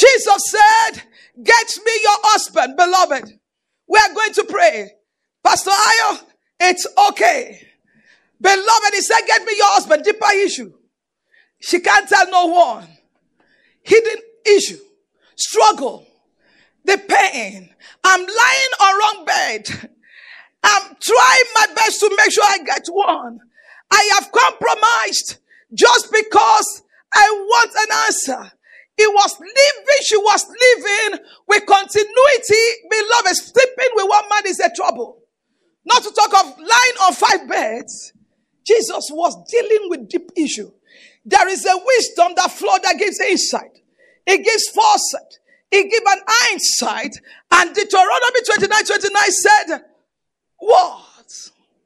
Jesus said, get me your husband, beloved. We are going to pray. Pastor Ayo, it's okay. Beloved, he said, get me your husband. Deeper issue. She can't tell no one. Hidden issue. Struggle. The pain. I'm lying on wrong bed. I'm trying my best to make sure I get one. I have compromised just because I want an answer. She was living with continuity. Beloved, sleeping with one man is a trouble. Not to talk of lying on 5 beds. Jesus was dealing with deep issue. There is a wisdom that flow that gives insight. It gives foresight. It gives an hindsight. And Deuteronomy 29:29 said, what?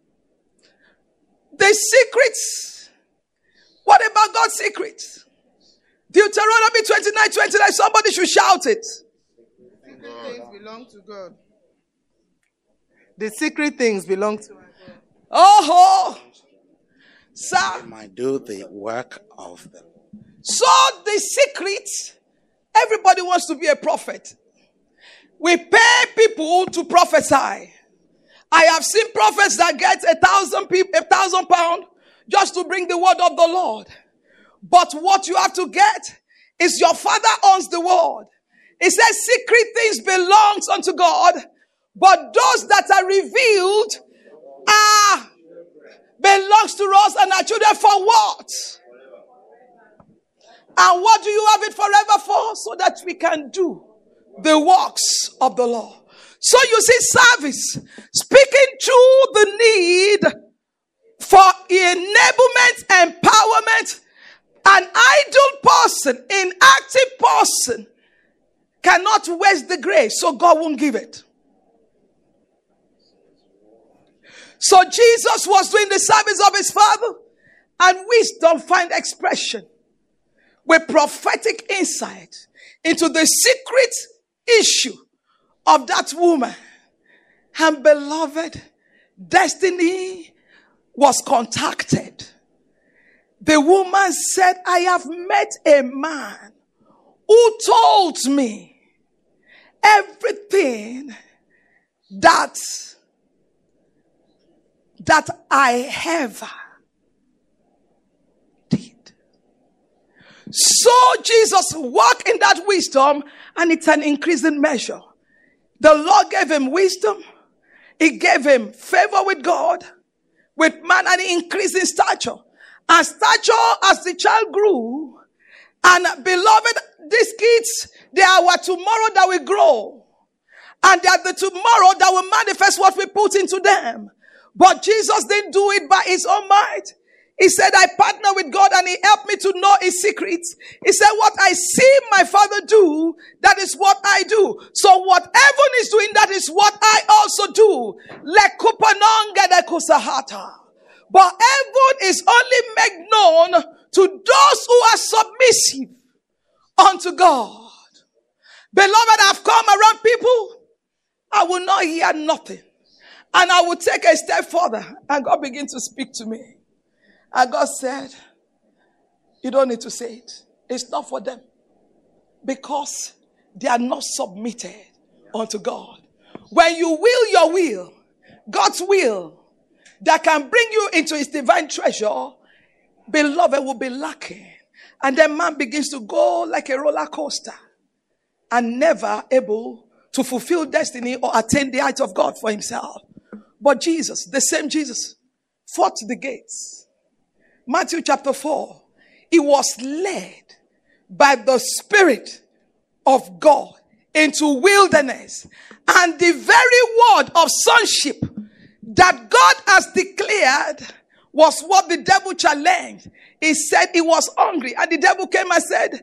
The secrets. What about God's secrets? Deuteronomy 29:29. Somebody should shout it. Secret things belong to God. The secret things belong to God. Oh, sir. They might do the work of them. So the secret, everybody wants to be a prophet. We pay people to prophesy. I have seen prophets that get 1,000 pounds just to bring the word of the Lord. But what you have to get is your Father owns the word. It says secret things belongs unto God, but those that are revealed belongs to us and our children for what? And what do you have it forever for? So that we can do the works of the Lord. So you see service, speaking to the need for enablement, empowerment. An idle person, inactive person cannot waste the grace, so God won't give it. So Jesus was doing the service of his Father, and wisdom find expression with prophetic insight into the secret issue of that woman. And beloved, destiny was contacted. The woman said, I have met a man who told me everything that I ever did. So Jesus walked in that wisdom, and it's an increasing measure. The Lord gave him wisdom. He gave him favor with God, with man, and he increased in stature. And stature as the child grew. And beloved, these kids, they are our tomorrow that will grow. And they are the tomorrow that will manifest what we put into them. But Jesus didn't do it by his own might. He said, I partner with God and he helped me to know his secrets. He said, what I see my Father do, that is what I do. So what heaven is doing, that is what I also do. But heaven is only made known to those who are submissive unto God. Beloved, I've come around people. I will not hear nothing. And I will take a step further. And God began to speak to me. And God said, you don't need to say it. It's not for them. Because they are not submitted unto God. When you will your will, God's will, that can bring you into his divine treasure, beloved, will be lacking. And then man begins to go like a roller coaster and never able to fulfill destiny or attain the height of God for himself. But Jesus, the same Jesus, fought the gates. Matthew chapter 4, he was led by the Spirit of God into wilderness. And the very word of sonship that God has declared was what the devil challenged. He said he was hungry. And the devil came and said,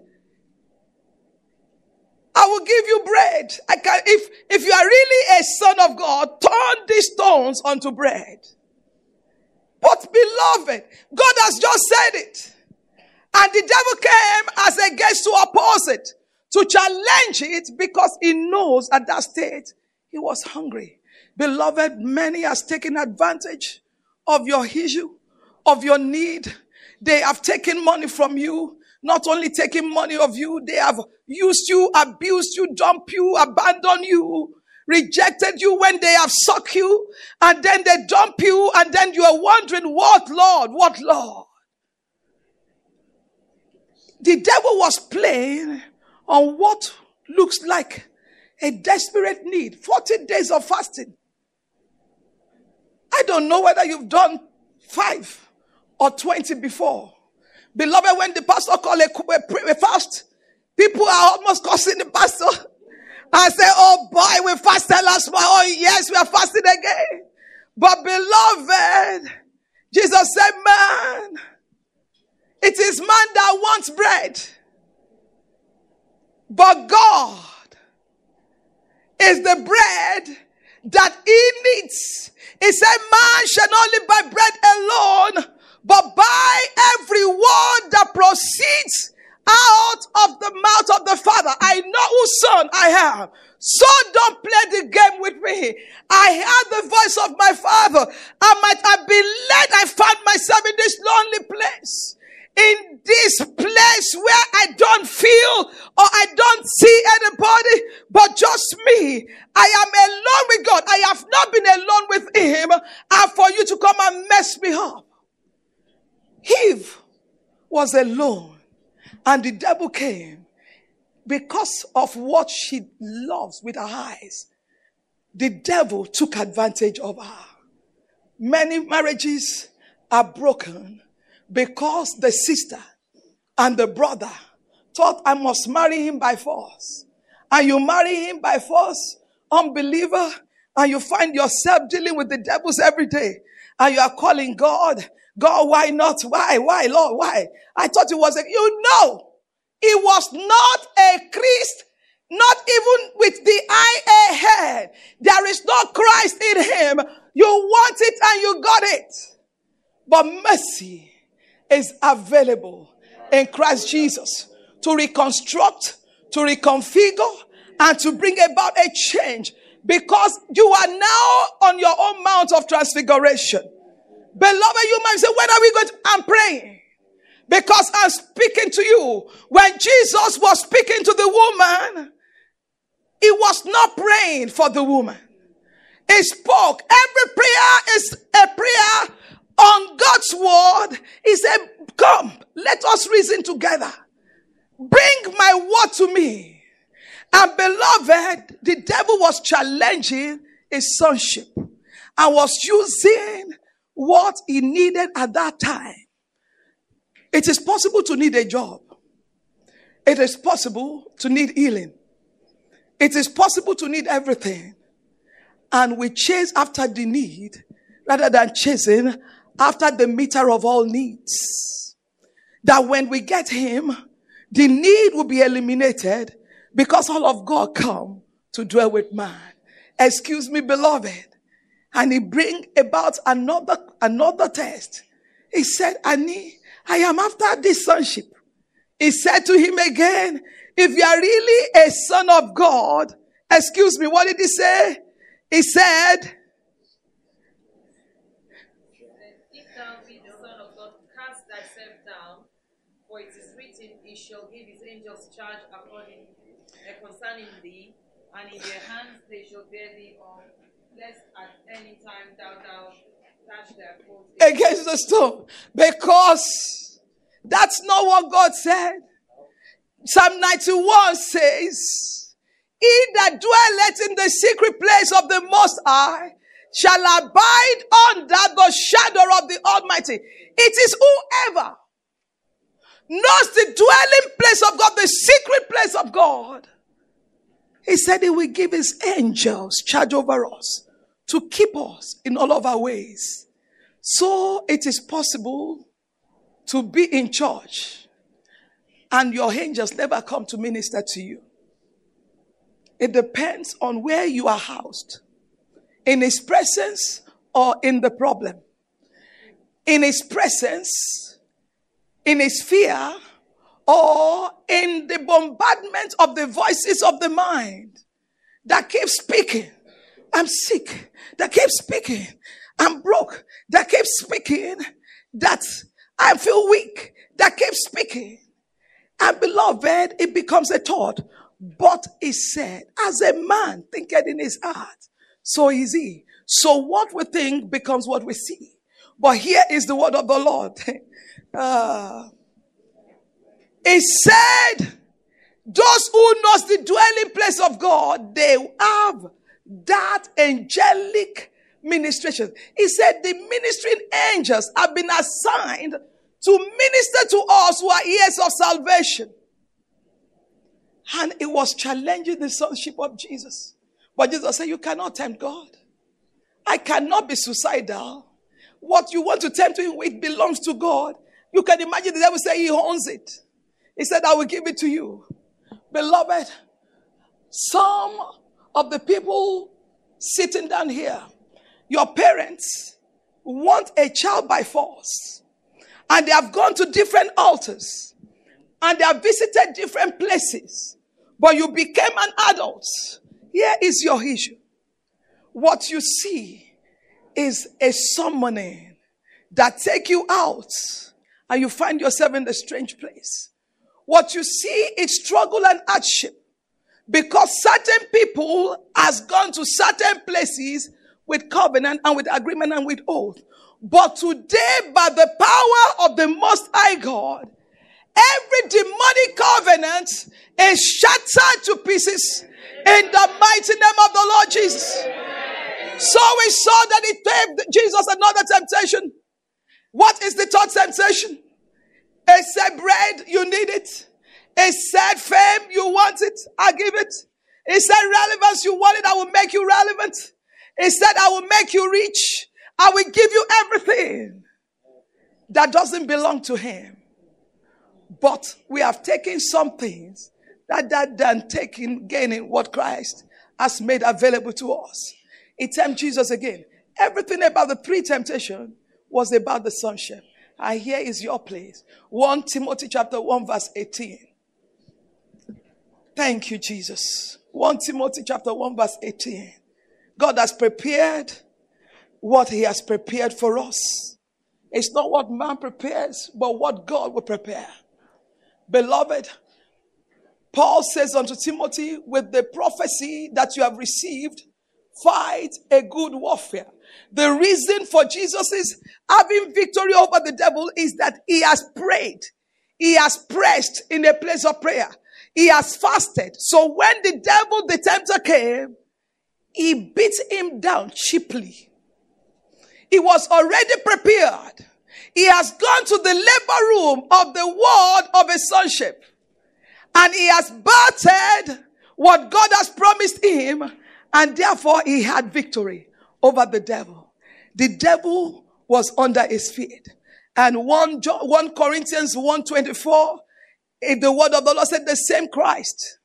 I will give you bread. If you are really a son of God, turn these stones unto bread. But beloved, God has just said it. And the devil came as a guest to oppose it, to challenge it, because he knows at that state he was hungry. Beloved, many has taken advantage of your issue, of your need. They have taken money from you. not only taken money of you, they have used you, abused you, dumped you, abandoned you, rejected you when they have sucked you, and then they dump you, and then you are wondering, what Lord, what Lord? The devil was playing on what looks like a desperate need. 40 days of fasting. I don't know whether you've done 5 or 20 before. Beloved, when the pastor called a fast, people are almost cursing the pastor and say, oh boy, we fasted last month. Oh yes, we are fasting again. But beloved, Jesus said, man, it is man that wants bread. But God is the bread that he needs. He said, man shall not live by bread alone, but by every word that proceeds out of the mouth of the Father. I know whose son I am. So don't play the game with me. I heard the voice of my Father. I might have been led. I found myself in this lonely place. In this place where I don't feel or I don't see anybody but just me. I am alone with God. I have not been alone with him. And for you to come and mess me up. Eve was alone. And the devil came because of what she loves with her eyes. The devil took advantage of her. Many marriages are broken because the sister and the brother thought I must marry him by force. And you marry him by force, unbeliever, and you find yourself dealing with the devils every day. And you are calling God, God, why not? Why, Lord, why? I thought it was it was not a Christ, not even with the IA head. There is no Christ in him. You want it and you got it. But mercy is available in Christ Jesus to reconstruct, to reconfigure, and to bring about a change, because you are now on your own mount of transfiguration. Beloved, you might say, when are we going to? I'm praying. Because I'm speaking to you. When Jesus was speaking to the woman, he was not praying for the woman. He spoke. Every prayer is a prayer on God's word. He said, come, let us reason together. Bring my word to me. And beloved, the devil was challenging his sonship and was using what he needed at that time. It is possible to need a job. It is possible to need healing. It is possible to need everything. And we chase after the need rather than chasing after the meter of all needs. That when we get him, the need will be eliminated because all of God come to dwell with man. Excuse me, beloved. And he bring about another test. He said, Annie, I am after this sonship. He said to him again, if you are really a son of God, excuse me, what did he say? He said, if thou be the son of God, cast thyself down, for it is written, he shall give his angels charge concerning thee, and in their hands they shall bear thee up, lest at any time thou dash their foot against the stone. Because that's not what God said. Psalm 91 says, he that dwelleth in the secret place of the Most High shall abide under the shadow of the Almighty. It is whoever knows the dwelling place of God, the secret place of God. He said he will give his angels charge over us to keep us in all of our ways. So it is possible to be in church and your angels never come to minister to you. It depends on where you are housed. In his presence or in the problem. In his presence, in his fear, or in the bombardment of the voices of the mind that keeps speaking. I'm sick. That keeps speaking. I'm broke. That keeps speaking. That I feel weak. That keeps speaking. And beloved, it becomes a thought. But he said, as a man thinketh in his heart, so is he. So what we think becomes what we see. But here is the word of the Lord. He said, those who knows the dwelling place of God, they have that angelic ministration. He said the ministering angels have been assigned to minister to us who are heirs of salvation. And it was challenging the sonship of Jesus. But Jesus said, you cannot tempt God. I cannot be suicidal. What you want to tempt him with belongs to God. You can imagine the devil say he owns it. He said, I will give it to you. Beloved, some of the people sitting down here, your parents want a child by force. And they have gone to different altars. And they have visited different places. But you became an adult. Here is your issue. What you see is a summoning that take you out. And you find yourself in a strange place. What you see is struggle and hardship. Because certain people has gone to certain places with covenant and with agreement and with oath. But today, by the power of the Most High God, every demonic covenant is shattered to pieces in the mighty name of the Lord Jesus. So we saw that it gave Jesus another temptation. What is the third temptation? It said bread, you need it. It said fame, you want it, I give it. It said relevance, you want it, I will make you relevant. It said I will make you rich. I will give you everything that doesn't belong to him. But we have taken some things that than gaining what Christ has made available to us. It tempts Jesus again. Everything about the three temptation was about the sonship. And here is your place. 1 Timothy chapter 1 verse 18. Thank you, Jesus. 1 Timothy chapter 1 verse 18. God has prepared what he has prepared for us. It's not what man prepares, but what God will prepare. Beloved, Paul says unto Timothy, with the prophecy that you have received, fight a good warfare. The reason for Jesus' having victory over the devil is that he has prayed. He has pressed in a place of prayer. He has fasted. So when the devil, the tempter came, he beat him down cheaply. He was already prepared. He has gone to the labor room of the word of his sonship. And he has battered what God has promised him. And therefore he had victory over the devil. The devil was under his feet. And 1 Corinthians 1:24, the word of the Lord said, the same Christ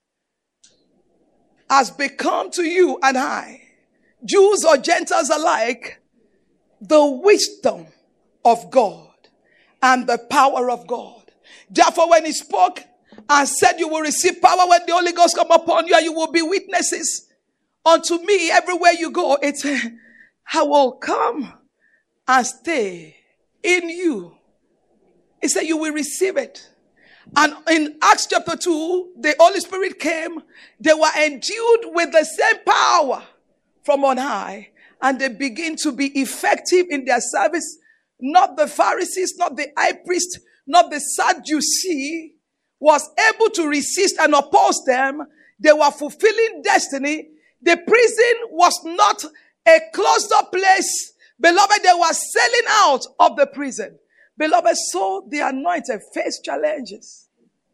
has become to you and I, Jews or Gentiles alike, the wisdom of God and the power of God. Therefore, when he spoke and said, you will receive power when the Holy Ghost come upon you, and you will be witnesses unto me everywhere you go. It's, I will come and stay in you. He said, you will receive it. And in Acts chapter 2, the Holy Spirit came. They were endued with the same power from on high. And they begin to be effective in their service. Not the Pharisees, not the high priest, not the Sadducees was able to resist and oppose them. They were fulfilling destiny. The prison was not a closed up place. Beloved, they were selling out of the prison. Beloved, so the anointed faced challenges.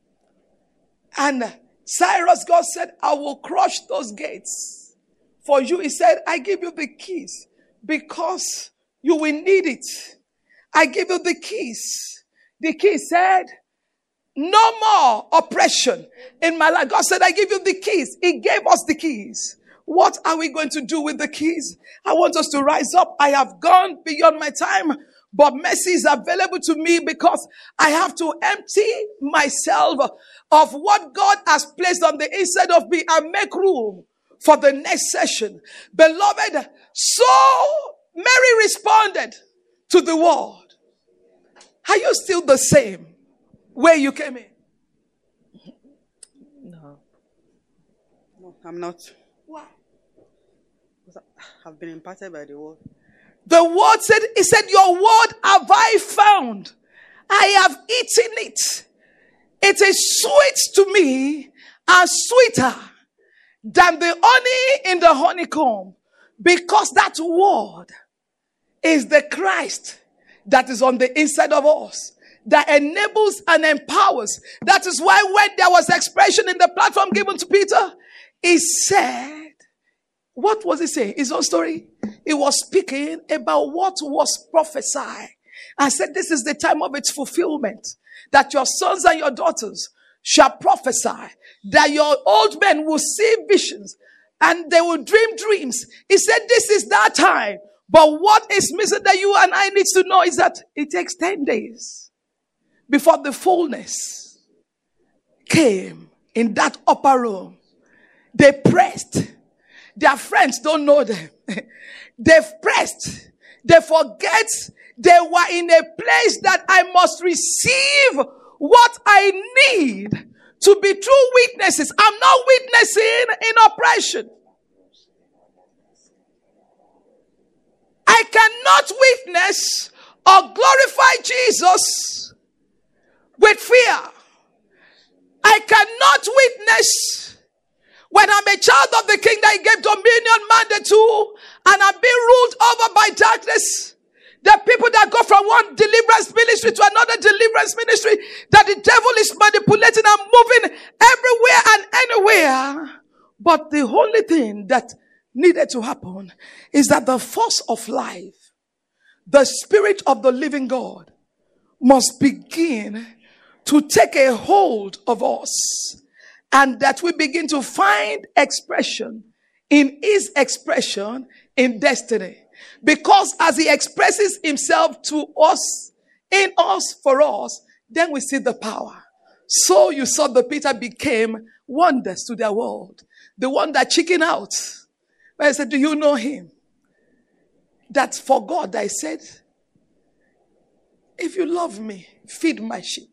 And Cyrus, God said, I will crush those gates for you. He said, I give you the keys because you will need it. I give you the keys. The key said, no more oppression in my life. God said, I give you the keys. He gave us the keys. What are we going to do with the keys? I want us to rise up. I have gone beyond my time, but mercy is available to me because I have to empty myself of what God has placed on the inside of me and make room for the next session. Beloved, so Mary responded to the word. Are you still the same way you came in? No, I'm not. Why? I've been imparted by the word. The word said, he said, your word have I found. I have eaten it. It is sweet to me and sweeter than the honey in the honeycomb. Because that word is the Christ that is on the inside of us, that enables and empowers. That is why when there was expression in the platform given to Peter, he said, what was he saying? His own story. He was speaking about what was prophesied. And said, this is the time of its fulfillment. That your sons and your daughters shall prophesy. That your old men will see visions. And they will dream dreams. He said, this is that time. But what is missing that you and I need to know is that it takes 10 days before the fullness came in that upper room. They pressed. Their friends don't know them. They've pressed. They forget they were in a place that I must receive what I need to be true witnesses. I'm not witnessing in oppression. I cannot witness or glorify Jesus with fear. I cannot witness when I'm a child of the King that he gave dominion mandate to, and I'm being ruled over by darkness. The people that go from one deliverance ministry to another deliverance ministry, that the devil is manipulating and moving everywhere and anywhere. But the only thing that needed to happen is that the force of life, the Spirit of the living God, must begin to take a hold of us. And that we begin to find expression in his expression in destiny. Because as he expresses himself to us, in us, for us, then we see the power. So you saw the Peter became wonders to their world. The one that chickened out. But I said, do you know him? That's for God. I said, if you love me, feed my sheep.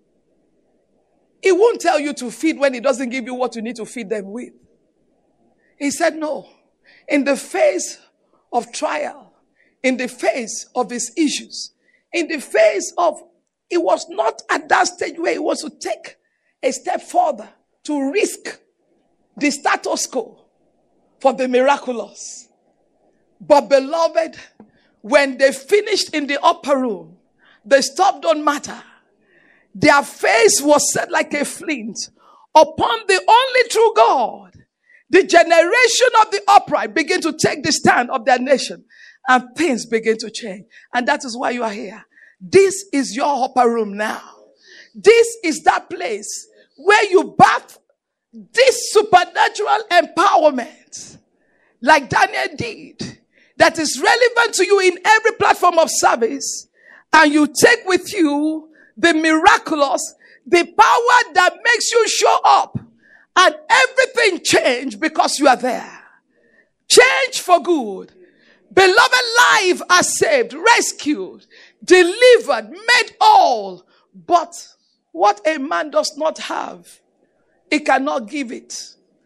He won't tell you to feed when he doesn't give you what you need to feed them with. He said no. In the face of trial, in the face of his issues, in the face of, it was not at that stage where he was to take a step further to risk the status quo for the miraculous. But beloved, when they finished in the upper room, the stuff don't matter. Their face was set like a flint upon the only true God. The generation of the upright begin to take the stand of their nation, and things begin to change. And that is why you are here. This is your upper room now. This is that place where you bath this supernatural empowerment, like Daniel did, that is relevant to you in every platform of service, and you take with you the miraculous, the power that makes you show up, and everything change because you are there. Change for good. Beloved, life are saved, rescued, delivered, made all. But what a man does not have, he cannot give it.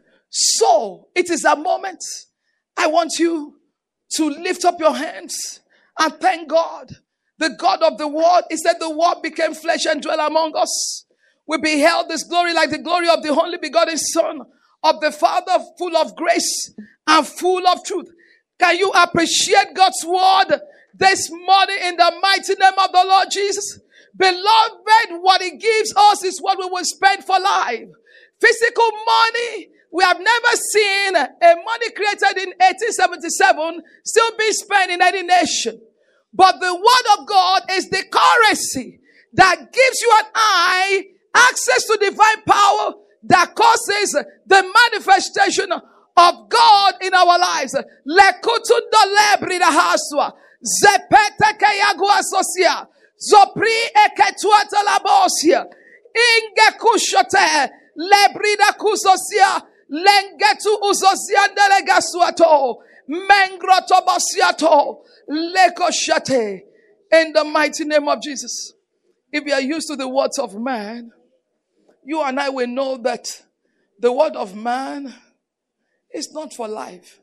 So it is a moment. I want you to lift up your hands and thank God. The God of the Word, he said the Word became flesh and dwelt among us. We beheld this glory like the glory of the only begotten Son of the Father, full of grace and full of truth. Can you appreciate God's Word this morning in the mighty name of the Lord Jesus? Beloved, what he gives us is what we will spend for life. Physical money, we have never seen a money created in 1877 still be spent in any nation. But the word of God is the currency that gives you and I access to divine power that causes the manifestation of God in our lives. Lekutunda lebrida haswa. Zepete kayagua sosia. Zopri eketuata labosia. Inge kushote. Lebrida kusosia. Lengetu usosia delegasuato. Mengroto bosiato. Lekoshate. In the mighty name of Jesus. If you are used to the words of man, you and I will know that the word of man It's not for life.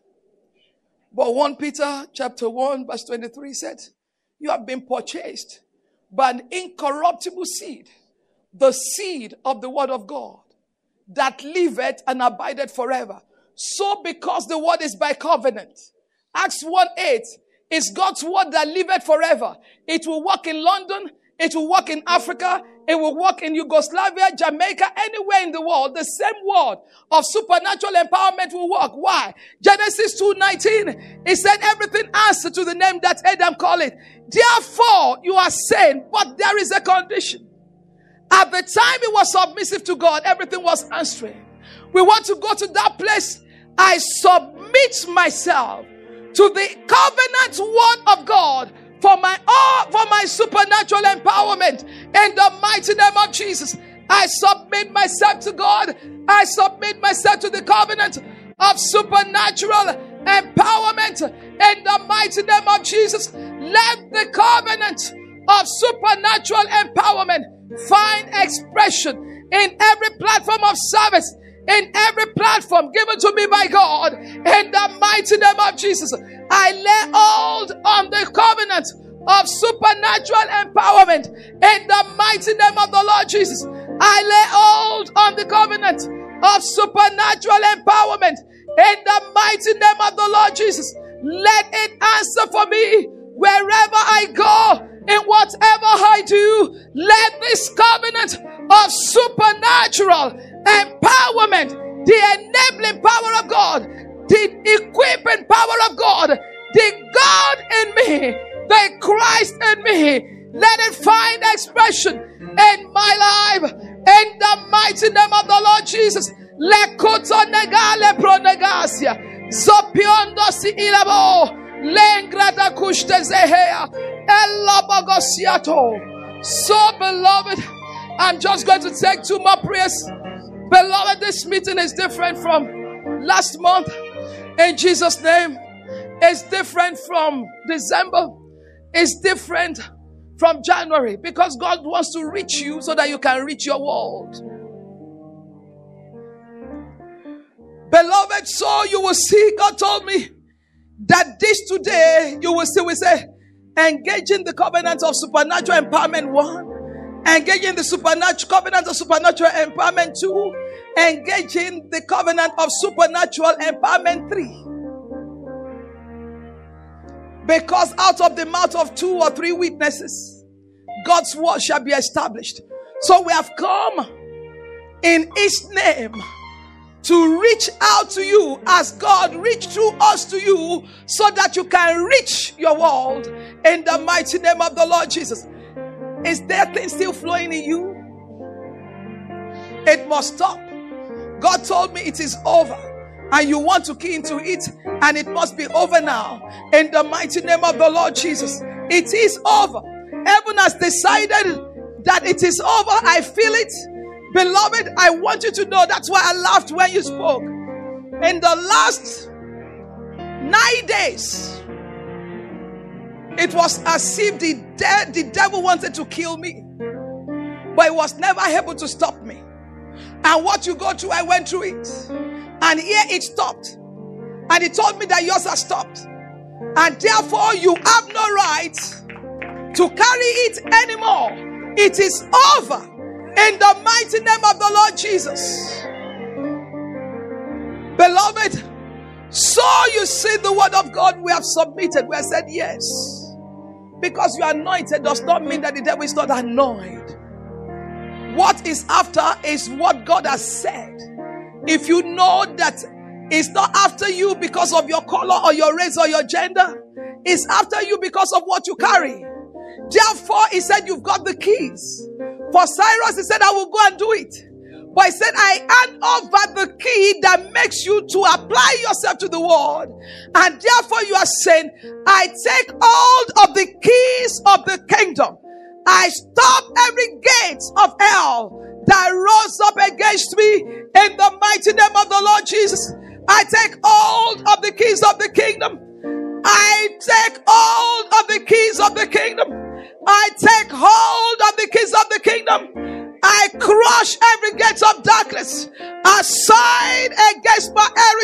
But 1 Peter chapter 1 verse 23 said, you have been purchased by an incorruptible seed, the seed of the word of God, that liveth and abideth forever. So because the word is by covenant, Acts 1:8 is God's word that liveth forever. It will work in London, it will work in Africa, it will work in Yugoslavia, Jamaica, anywhere in the world. The same word of supernatural empowerment will work. Why? Genesis 2:19, it said everything answered to the name that Adam called it. Therefore, you are saying, but there is a condition. At the time it was submissive to God, everything was answering. We want to go to that place. I submit myself to the covenant word of God for my supernatural empowerment in the mighty name of Jesus. I submit myself to God. I submit myself to the covenant of supernatural empowerment in the mighty name of Jesus. Let the covenant of supernatural empowerment find expression in every platform of service, in every platform given to me by God, in the mighty name of Jesus. I lay hold on the covenant of supernatural empowerment in the mighty name of the Lord Jesus. I lay hold on the covenant of supernatural empowerment in the mighty name of the Lord Jesus. Let it answer for me wherever I go, in whatever I do. Let this covenant of supernatural empowerment, the enabling power of God, the equipping power of God, the God in me, the Christ in me, let it find expression in my life in the mighty name of the Lord Jesus. Lekuto negale pronegasia zopiondo si ilabo lengrada kushte zehea elabogosiato. So beloved, I'm just going to take 2 more prayers. Beloved, this meeting is different from last month. In Jesus' name, it's different from December. It's different from January, because God wants to reach you so that you can reach your world. Beloved, so you will see, God told me that this today, you will see, we say, engaging the covenant of supernatural empowerment 1, engaging the supernatural covenant of supernatural empowerment 2, engaging the covenant of supernatural empowerment 3. Because out of the mouth of 2 or 3 witnesses, God's word shall be established. So we have come in His name to reach out to you as God reached through us to you, so that you can reach your world in the mighty name of the Lord Jesus. Is there things still flowing in you? It must stop. God told me it is over, and you want to key into it, and it must be over now in the mighty name of the Lord Jesus. It is over. Heaven has decided that it is over. I feel it. Beloved, I want you to know, that's why I laughed when you spoke. In the last 9 days, it was as if the devil wanted to kill me, but he was never able to stop me. And what you go through, I went through it. And here it stopped. And he told me that yours has stopped. And therefore, you have no right to carry it anymore. It is over. In the mighty name of the Lord Jesus. Beloved, so you see the word of God we have submitted. We have said yes. Because you are anointed does not mean that the devil is not annoyed. What is after is what God has said. If you know that it's not after you because of your color or your race or your gender, it's after you because of what you carry. Therefore, he said, you've got the keys. For Cyrus, he said, I will go and do it. But he said, I hand over the key that makes you to apply yourself to the word. And therefore, you are saying, I take hold of the keys of the kingdom. I stop every gate of hell that rose up against me in the mighty name of the Lord Jesus. I take hold of the keys of the kingdom. I take hold of the keys of the kingdom. I take hold of the keys of the kingdom. I crush every gate of darkness assigned against my heritage.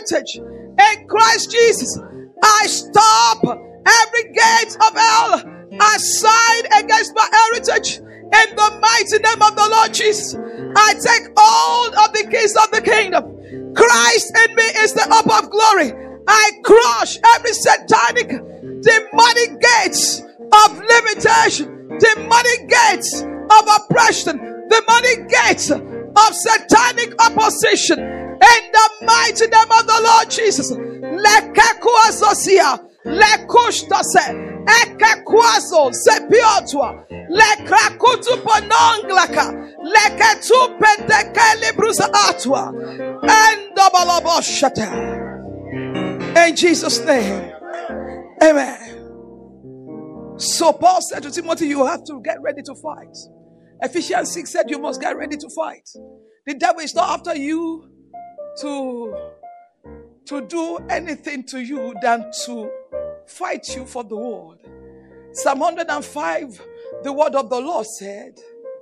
heritage in Christ Jesus. I stop every gate of hell assigned against my heritage in the mighty name of the Lord Jesus. I take hold of the keys of the kingdom. Christ in me is the hope of glory. I crush every satanic, demonic gates of limitation, demonic gates of oppression, demonic gates of satanic opposition in the mighty name of the Lord Jesus. Lekekuazosia, lekushtase, ekekwazo, sepiotua, lekrakutu pononglaka, leketu pentekeli brusa atua, and double. In Jesus' name. Amen. So Paul said to Timothy, you have to get ready to fight. Ephesians 6 said you must get ready to fight. The devil is not after you to do anything to you than to fight you for the word. Psalm 105, the word of the Lord said,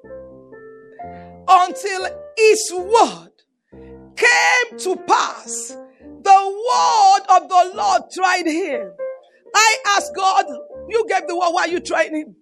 until his word came to pass, the word of the Lord tried him. I asked God, you gave the word, why are you trying him?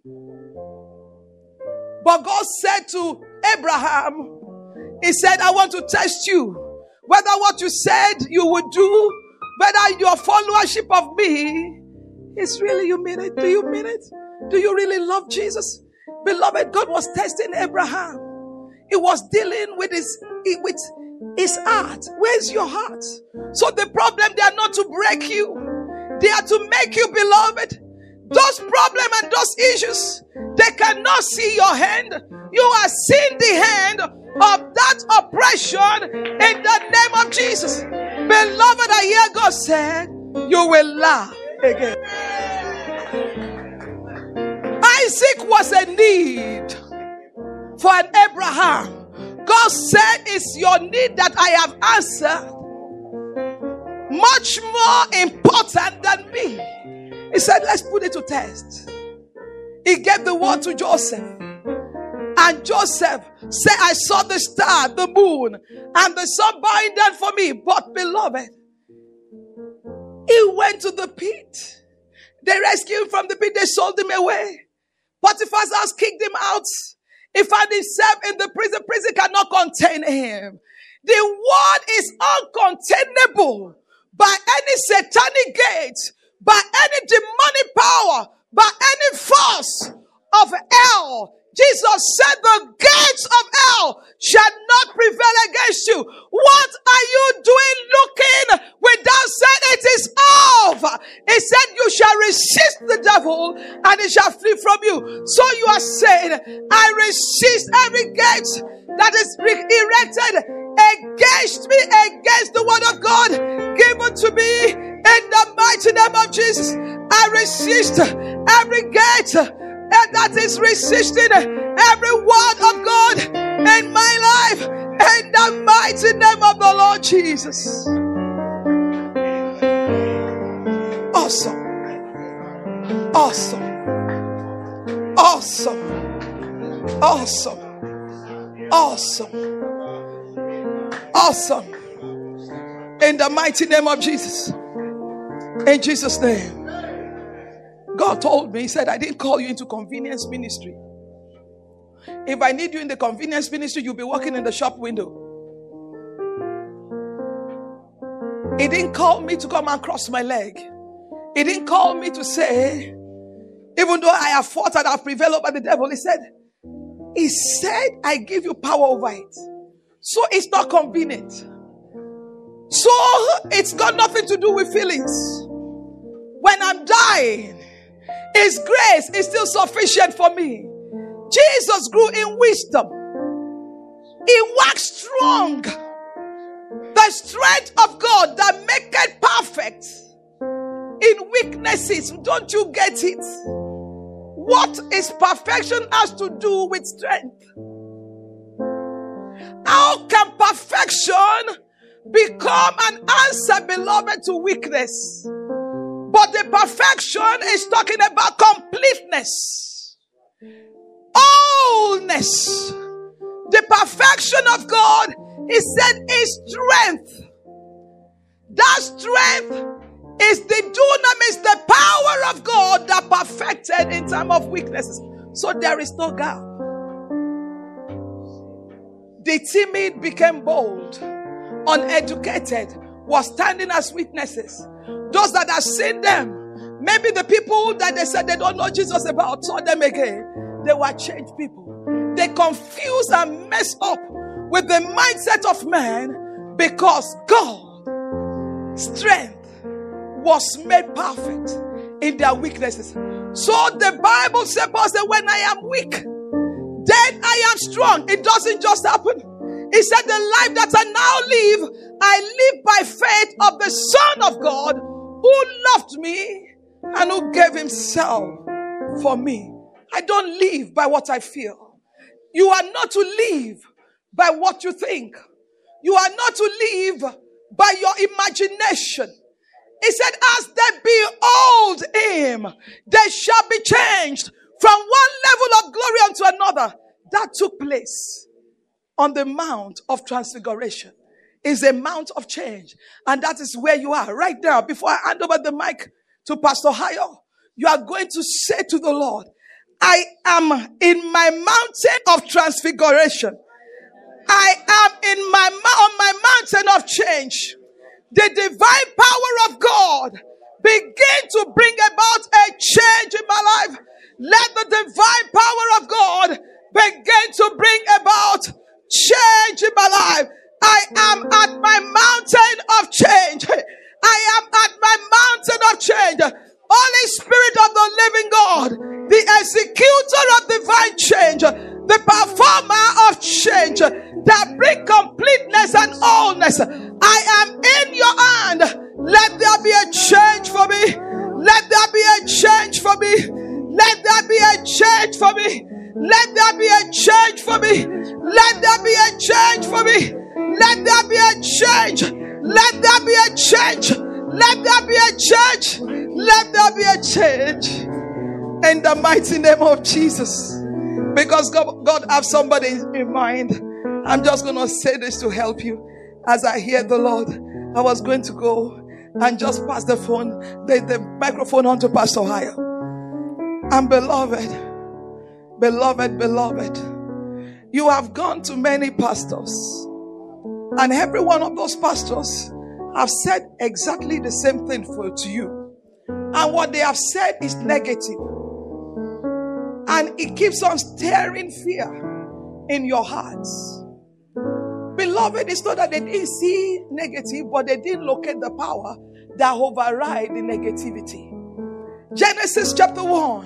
But God said to Abraham, he said, I want to test you. Whether what you said you would do, whether your followership of me is really, you mean it? Do you mean it? Do you really love Jesus? Beloved, God was testing Abraham. He was dealing with his heart. Where's your heart? So the problem, they are not to break you. They are to make you, beloved. Those problems and those issues, they cannot see your hand. You are seeing the hand of that oppression in the name of Jesus. Beloved, I hear God said, you will laugh again. Isaac was a need for an Abraham. God said, it's your need that I have answered. Much more important than me. He said, let's put it to test. He gave the word to Joseph. And Joseph said, I saw the star, the moon, and the sun bowing down for me. But beloved, he went to the pit. They rescued him from the pit. They sold him away. Potiphar's house kicked him out. He found himself in the prison. Prison cannot contain him. The word is uncontainable by any satanic gate, by any demonic power, by any force of hell. Jesus said the gates of hell shall not prevail against you. What are you doing looking without saying it is over? He said you shall resist the devil and he shall flee from you. So you are saying, I resist every gate that is erected against me, against the word of God given to me in the mighty name of Jesus. I resist every gate that is resisting every word of God in my life in the mighty name of the Lord Jesus. Awesome. Awesome. Awesome. Awesome. Awesome. Awesome. In the mighty name of Jesus. In Jesus' name. God told me, he said, I didn't call you into convenience ministry. If I need you in the convenience ministry, you'll be working in the shop window. He didn't call me to come and cross my leg. He didn't call me to say, even though I have fought and I've prevailed over the devil, he said, I give you power over it. So it's not convenient. So it's got nothing to do with feelings. When I'm dying, his grace is still sufficient for me. Jesus grew in wisdom. He waxed strong. The strength of God that maketh perfect in weaknesses. Don't you get it? What is perfection has to do with strength? How can perfection become an answer, beloved, to weakness? But the perfection is talking about completeness, wholeness. The perfection of God, he said, is strength. That strength is the dunamis, the power of God that perfected in time of weaknesses. So there is no gap. The timid became bold. Uneducated was standing as witnesses. Those that have seen them, maybe the people that they said they don't know Jesus about, saw them again. They were changed people. They confuse and mess up with the mindset of man because God's strength was made perfect in their weaknesses. So the Bible says, when I am weak, then I am strong. It doesn't just happen. He said, the life that I now live, I live by faith of the Son of God who loved me and who gave himself for me. I don't live by what I feel. You are not to live by what you think. You are not to live by your imagination. He said, as they behold him, they shall be changed from one level of glory unto another. That took place on the Mount of Transfiguration. Is a mount of change. And that is where you are right now. Before I hand over the mic to Pastor Hayo, you are going to say to the Lord, I am in my mountain of transfiguration. I am on my mountain of change. The divine power of God begin to bring about a change in my life. Let the divine power of God begin to bring about change in my life. I am at my mountain of change. I am at my mountain of change. Holy Spirit of the living God, the executor of divine change, the performer of change that bring completeness and wholeness. I am in your hand. Let there be a change for me. Let there be a change for me. Let there be a change for me. Let there be a change for me. Let there be a change for me. Let there be a change. Let there be a change. Let there be a change. Let there be a change. In the mighty name of Jesus. Because God has somebody in mind. I'm just going to say this to help you. As I hear the Lord, I was going to go and just pass the microphone on to Pastor Hayo. And beloved, you have gone to many pastors. And every one of those pastors have said exactly the same thing to you. And what they have said is negative. And it keeps on stirring fear in your hearts. Beloved, it's not that they didn't see negative, but they didn't locate the power that override the negativity. Genesis chapter 1.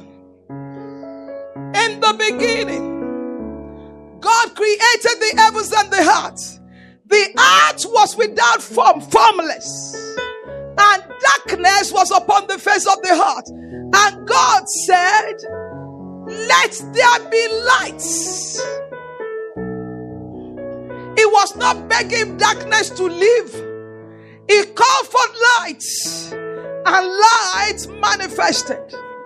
In the beginning, God created the heavens and the earth. The earth was without form, formless, and darkness was upon the face of the earth. And God said, let there be lights. He was not begging darkness to leave. He called for lights, and light manifested.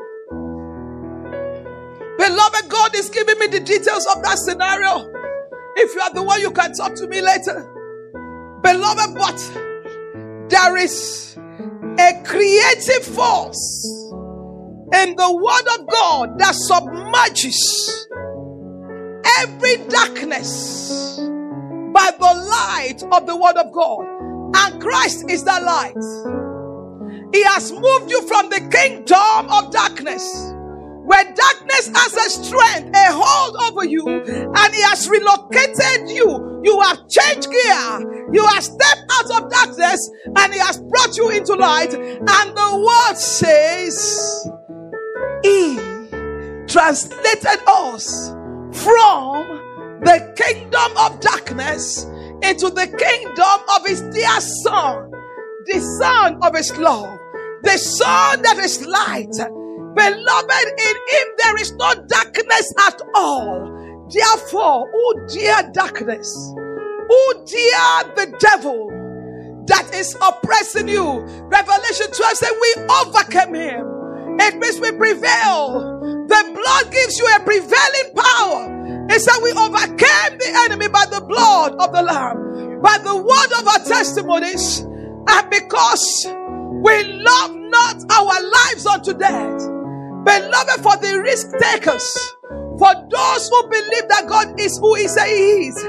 Beloved, God is giving me the details of that scenario. If you are the one, you can talk to me later. Beloved, but there is a creative force in the word of God that submerges every darkness by the light of the word of God. And Christ is that light. He has moved you from the kingdom of darkness, where darkness has a strength, a hold over you, and he has relocated you. You have changed gear. You have stepped out of darkness, and he has brought you into light. And the word says, he translated us from the kingdom of darkness into the kingdom of his dear Son, the Son of his love, the Son that is light. Beloved, in him there is no darkness at all. Therefore, who dare darkness? Who dare the devil that is oppressing you? Revelation 12 says we overcame him. It means we prevail. The blood gives you a prevailing power. It said we overcame the enemy by the blood of the Lamb, by the word of our testimonies, And because we love not our lives unto death, beloved, for the risk takers, for those who believe that God is who He says He is,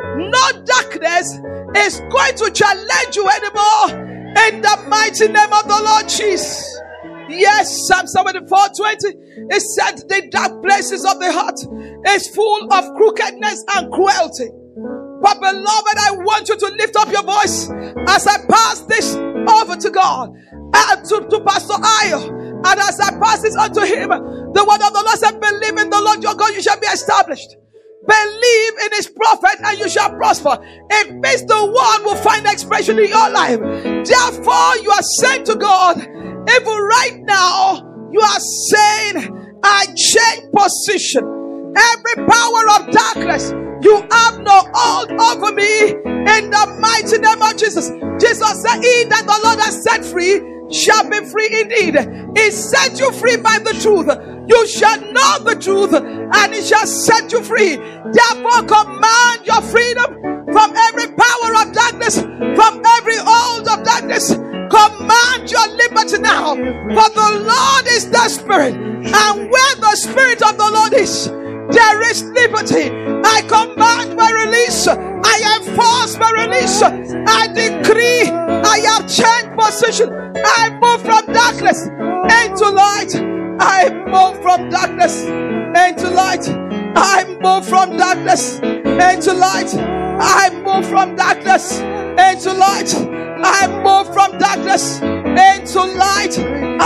no darkness is going to challenge you anymore in the mighty name of the Lord Jesus. Yes, Psalm 74:20, it said the dark places of the heart is full of crookedness and cruelty. But beloved, I want you to lift up your voice as I pass this over to God and to Pastor Ayo. And as I pass this unto him, the word of the Lord said, believe in the Lord your God, you shall be established. Believe in His prophet and you shall prosper. It means the word will find expression in your life. Therefore, you are saying to God, even right now, you are saying, I change position. Every power of darkness, you have no hold over me in the mighty name of Jesus. Jesus said, he that the Lord has set free shall be free indeed. He set you free by the truth. You shall know the truth and it shall set you free. Therefore, command your freedom from every power of darkness, from every hold of darkness. Command your liberty now. For the Lord is the Spirit, and where the Spirit of the Lord is, there is liberty. I command my release. I enforce my release. I decree I have changed position. I move from darkness into light. I move from darkness into light. I move from darkness into light. I move from darkness into light. I move from darkness into light.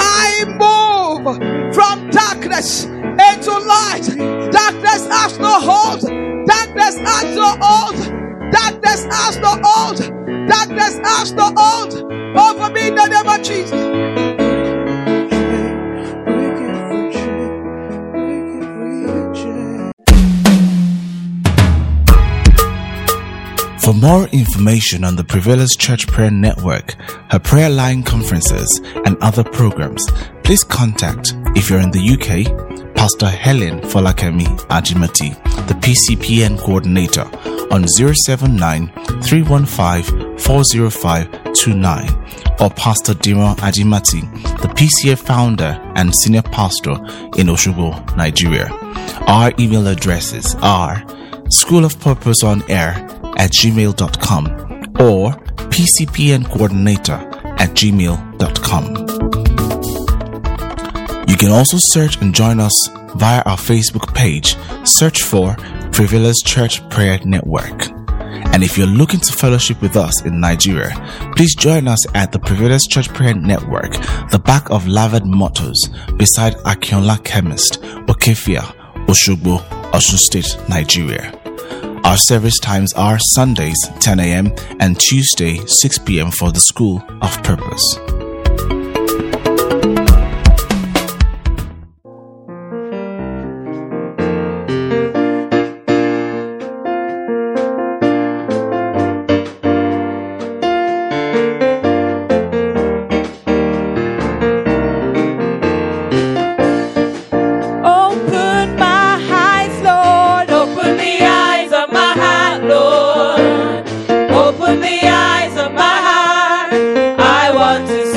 I move from darkness into light. Darkness has no hold. Darkness has no hold. Darkness has no hold. Darkness has no hold over me in the name of Jesus. For more information on the Prevailers Church Prayer Network, her prayer line conferences, and other programs, please contact, if you're in the UK, Pastor Helen Folakemi Ajimati, the PCPN coordinator, on 079 315 40529, or Pastor Dimo Ajimati, the PCA founder and senior pastor in Osogbo, Nigeria. Our email addresses are schoolofpurposeonair@gmail.com or pcpncoordinator@gmail.com. You can also search and join us via our Facebook page. Search for Prevailers Church Prayer Network. And if you're looking to fellowship with us in Nigeria, please join us at the Prevailers Church Prayer Network, the back of Lavard Motors, beside Akionla Chemist, Okefia, Osogbo, Osun State, Nigeria. Our service times are Sundays 10 a.m. and Tuesday 6 p.m. for the School of Purpose. Open the eyes of my heart. I want to see.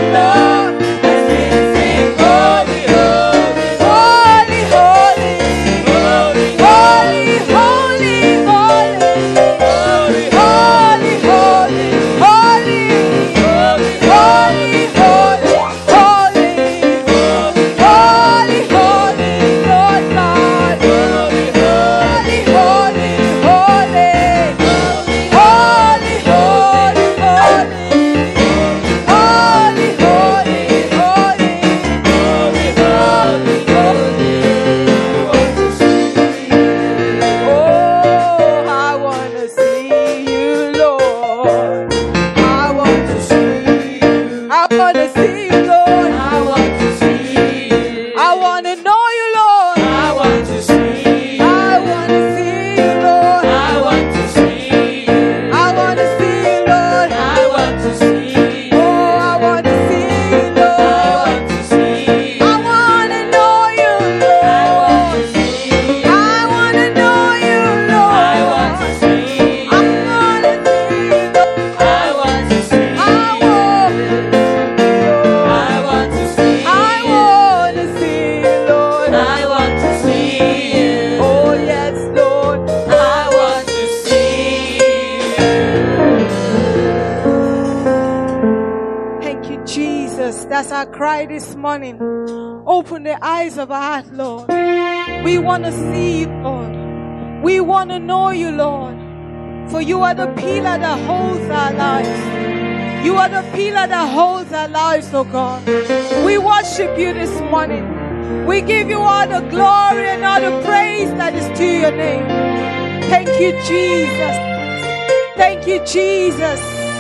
That's our cry this morning. Open the eyes of our heart, Lord. We want to see you, Lord. We want to know you, Lord. For you are the pillar that holds our lives. You are the pillar that holds our lives, oh God. We worship you this morning. We give you all the glory and all the praise that is to your name. Thank you, Jesus. Thank you, Jesus.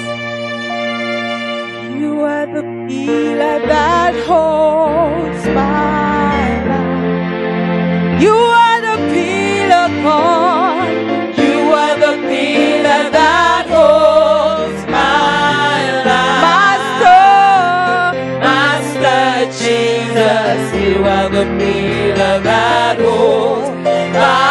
You are the pillar that holds my life. You are the pillar, God. You are the pillar that holds my life. Master Jesus, you are the pillar that holds my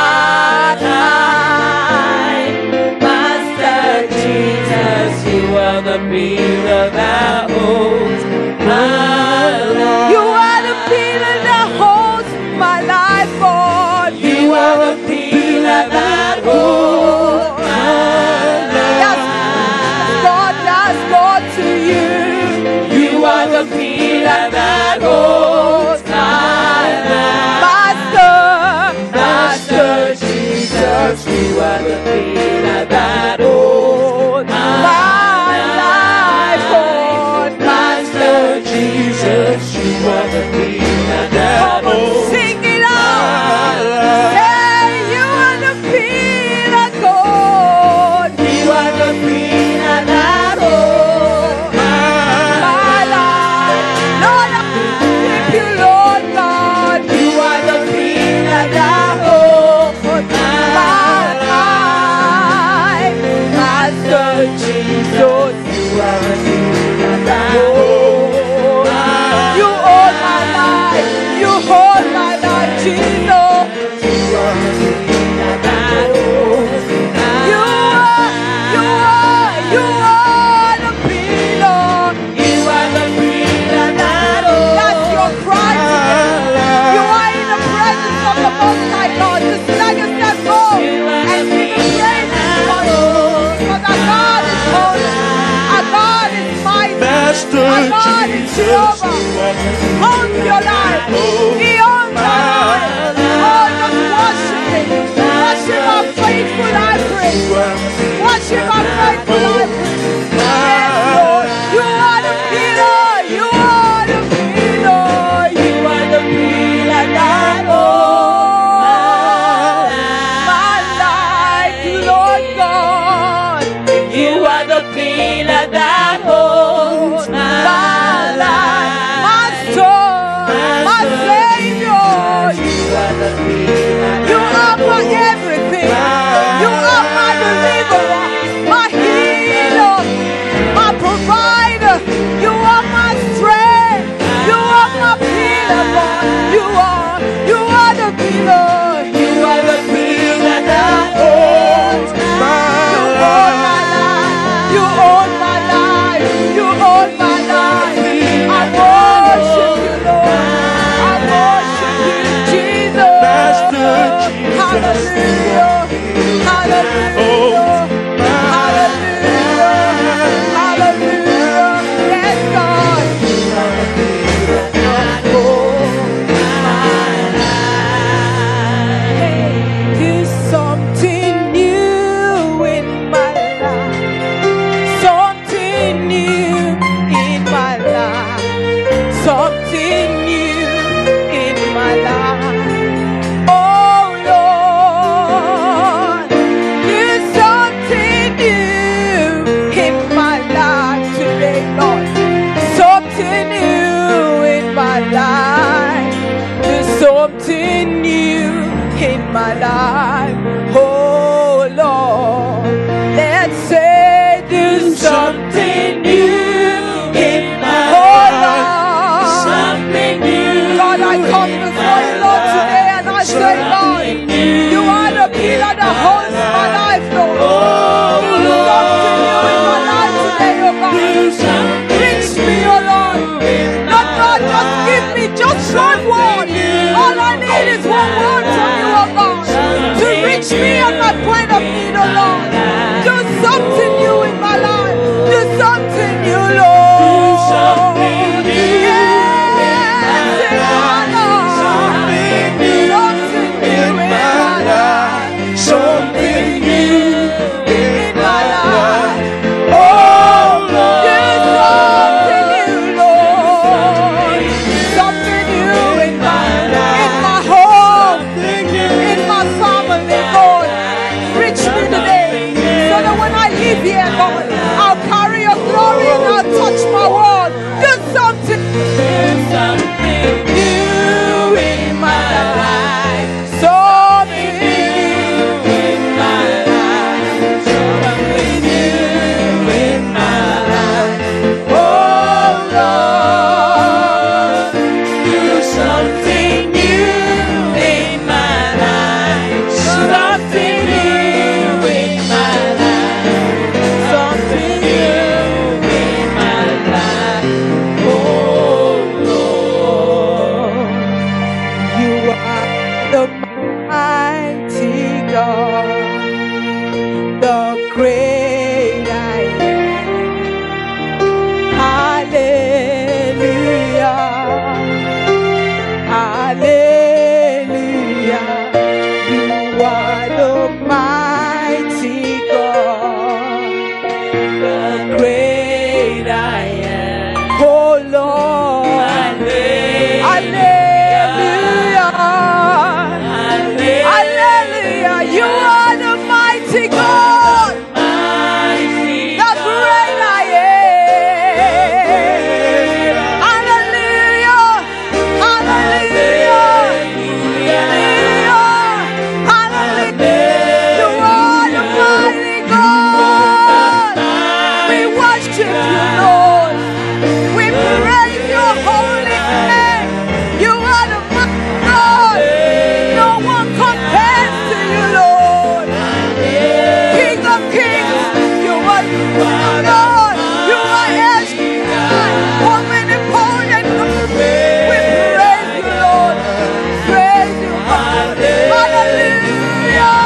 life. Master Jesus, you are the pillar that holds my life. You are the pillar that holds my life, God. You are the pillar that holds my life. That's God to you. You are the pillar that holds my life. Master Jesus, you are the pillar that holds my life, God. Master Jesus, you are the pillar that holds. Sing it out. Say you are the pillar, God. You are the pillar that holds my life. Lord, my life. Oh Lord, let's say do something new in my life. Something new. God, I come before you, Lord, today, and I say, Lord, you are the pillar that holds my life, Lord. Do something new in my life today, oh God. Reach me, oh Lord. Not God, just give me just one word. All I need is one word from you, oh God, to reach me at my point of need, oh Lord. Do something new in my life. Do something new, Lord. Yes, in my life. Something new in my life. Something new in my life. Oh, Lord. Do something new, Lord. Something new in my home, in my family, Lord. Reach me today, so that when I leave here, God, I'll carry your glory and I'll touch my world. Do something new in my life. Something new in my life. Something new in my life. Oh Lord, do something new in my life. Something new in my life. Something new in my life. Oh Lord, you are the mighty God, the great I am. Hallelujah. Hallelujah. You are the mighty God, the great I am. Oh Lord. Hallelujah. Hallelujah. You are the mighty God, the great I am. Hallelujah. Hallelujah. Hallelujah. You are the mighty God. We worship you, Lord. We praise your holy name. You are the mighty God. No one compares to you, Lord. King of kings, you are Lord. You are omnipotent. We praise you, Lord. Praise you, God. Hallelujah.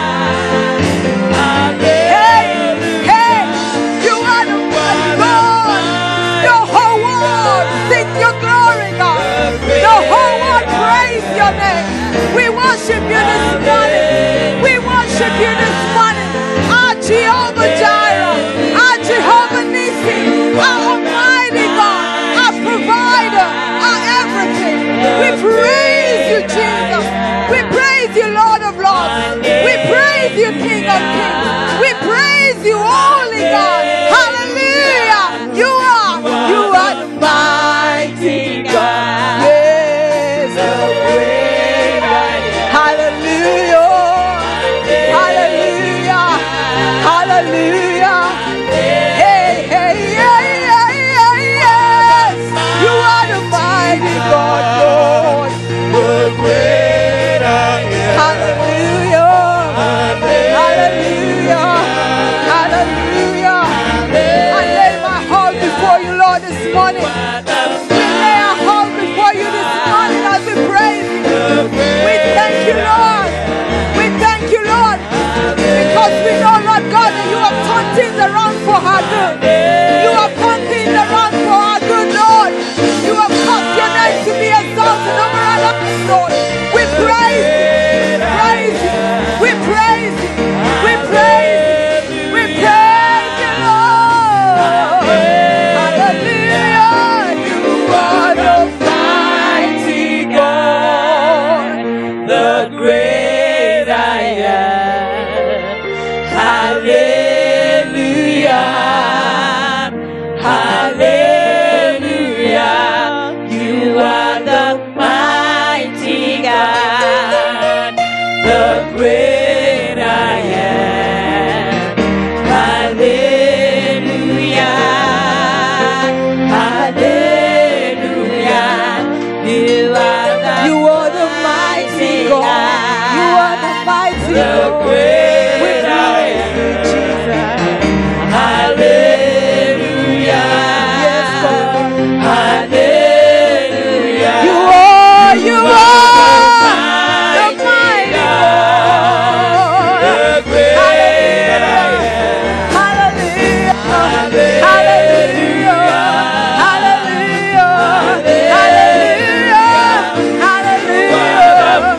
Hey, hey, you are the mighty God. The whole world sing your glory, God. The whole world praise your name. We worship you this morning. We worship you this morning. Our Jehovah Jireh, our Jehovah Nissi, our Almighty God, our provider, our everything. We praise you, Jesus. We praise you, Lord of Lords. We praise you, King of Kings. We praise you, Holy God. Hallelujah. You are the mighty God. Yes, the great I am. Hallelujah. Hallelujah. Hallelujah. Hey, hey, yeah, yeah, yeah, yes. You are the mighty God, Lord. The great I am. Hallelujah. Hallelujah. Hallelujah. I lay my heart before you, Lord, this morning. We lay our heart before you this morning as we praise you. We thank you, Lord. We thank you, Lord, because we know, Lord God, that you have turned things around for our good. You have turned things around for our good, Lord. You have caused your name to be exalted over our lives, Lord. We praise you. Praise you. We praise you. We praise you. We praise you, Lord. Hallelujah. You are the mighty God, the great I am. Hallelujah. you, Lord. We praise you, Jesus. Hallelujah. Yes, Lord. Hallelujah. You are the mighty God. The great I am. Hallelujah. Hallelujah. Hallelujah. Hallelujah. Hallelujah. Hallelujah.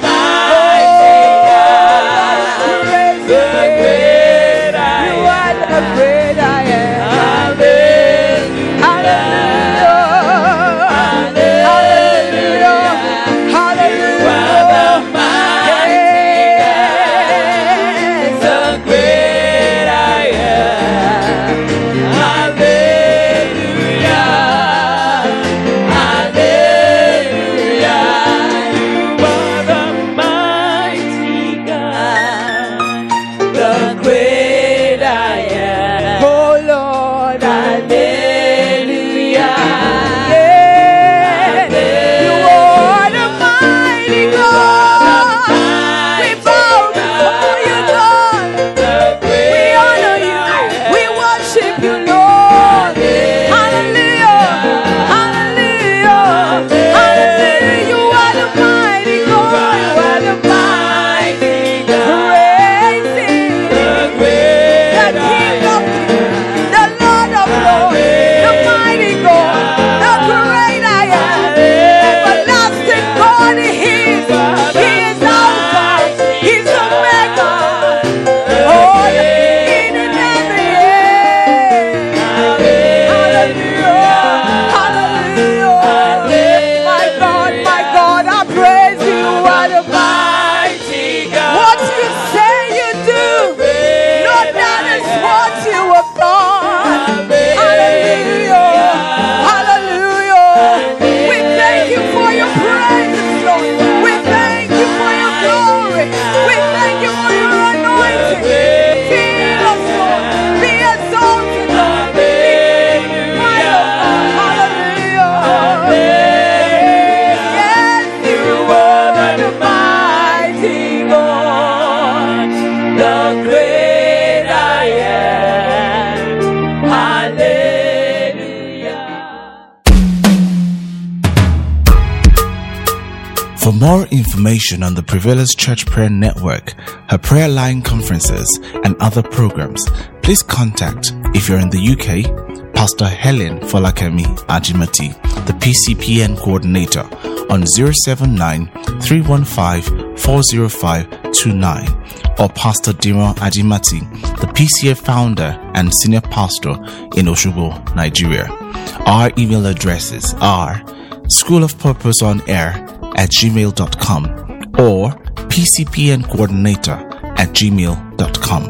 The great I You am. are the great I am. Hallelujah. Hallelujah. Hallelujah. The great I am. Hallelujah. Hallelujah. You are the mighty God. The great I am. Oh Lord, Hallelujah. yeah. You are the mighty God. We bow before you, Lord. The We great honor you. We worship you, Lord. Hallelujah. Hallelujah. Hallelujah. You are the mighty God. You are the mighty God. Praise Him. the The great King of Kings, the Lord of Lords, the mighty God, the great I am, everlasting God He is. He is Alpha, He's Omega, oh, the beginning and the end. Hallelujah, hallelujah. My God, I praise you. You are the mighty God. What you say you do, no, that is what you have done. Hallelujah. Hallelujah. We thank you for your presence, Lord. We thank you for your glory. We thank you for your anointing. Fill us, Lord. Be exalted, Lord. Be magnified, Lord. Hallelujah. Yes, you are the mighty God. The great I am. Hallelujah. For more information on the Prevailers Church Prayer Network, her prayer line conferences, and other programs, please contact, if you're in the UK, Pastor Helen Folakemi Ajimati, the PCPN coordinator, on 079 315 40529, or Pastor Dimo Ajimati, the PCA founder and senior pastor in Osogbo, Nigeria. Our email addresses are schoolofpurposeonair@gmail.com or pcpncoordinator@gmail.com.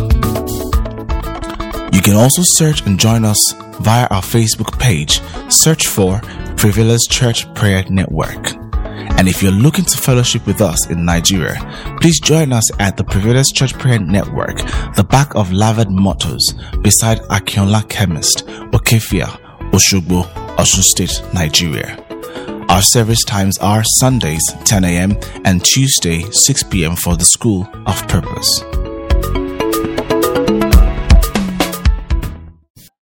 You can also search and join us via our Facebook page. Search for Prevailers Church Prayer Network. And if you're looking to fellowship with us in Nigeria, please join us at the Prevailers Church Prayer Network, the back of Lavard Motors, beside Akionla Chemist, Okefia, Osogbo, Osun State, Nigeria. Our service times are Sundays 10 a.m. and Tuesday 6 p.m. for the School of Purpose.